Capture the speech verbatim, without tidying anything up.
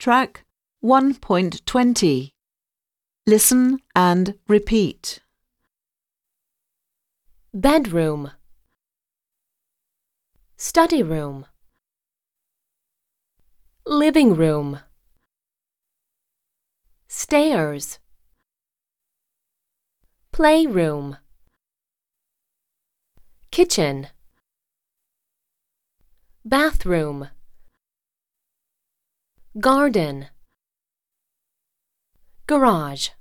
Track one point twenty. Listen and repeat. Bedroom, study room, living room, stairs, playroom, kitchen, bathroom, garden, garage.